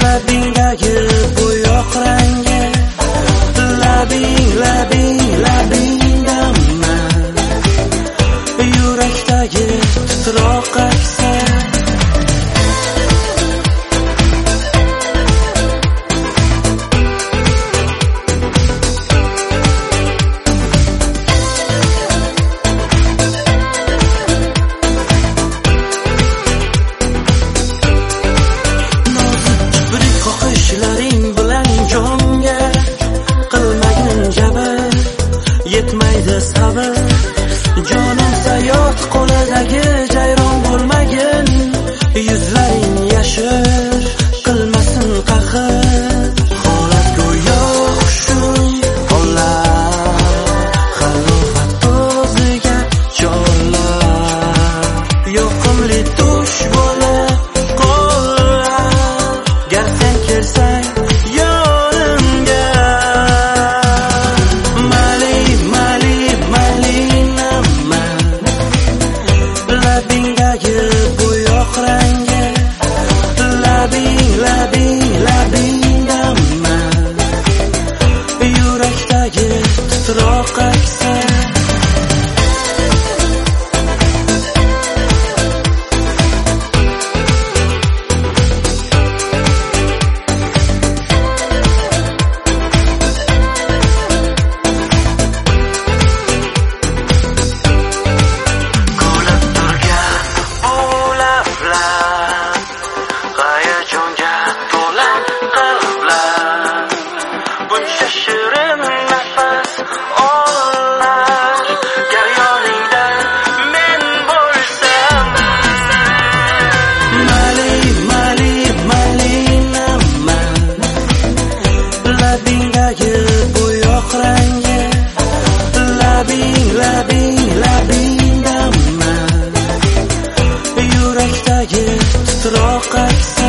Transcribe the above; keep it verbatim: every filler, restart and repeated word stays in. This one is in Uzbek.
labingdagi bo'yoq rangi, labing, labing, labingdaman, yurakdagi titroq aksi. Yetmaydi sabr, jonim sayot qo'lidagi jayron bo'lmagin, yuzlaring yashir qilmasin qahr, holat go'yo qushum qolar, halovat o'ziga chorlar, yoqimli tush bo'lib qolar, gar sen kelsang labingdagi bo'yoq rangi, labing, labing, labingdaman, yurakdagi titroq aksi. Shirin nafas olar, gar yoningda men bo'lsam, mali, mali, malinaman, labingdagi bo'yoq rangi, labing, labing, labingdaman, yurakdagi titroq aksi.